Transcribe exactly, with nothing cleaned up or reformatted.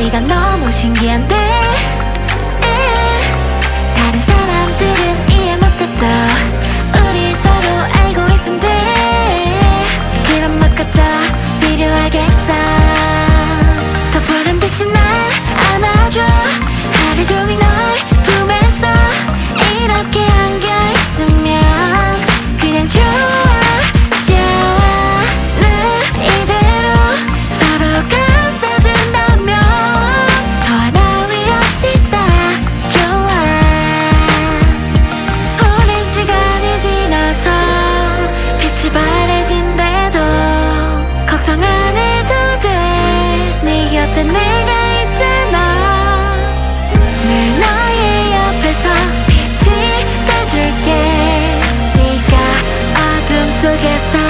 우리가 너무 신기한데 다른 사람들은 이해 못해도 우리 서로 알고 있으면 돼. 그런 것 같아 필요하겠어. 더 보란 듯이 날 안아줘. 하루 종일 널 품에서 이렇게 안겨있으면 그냥 좋아. 내가 있잖아. 늘 너의 옆에서 빛이 돼줄게. 네가 어둠 속에서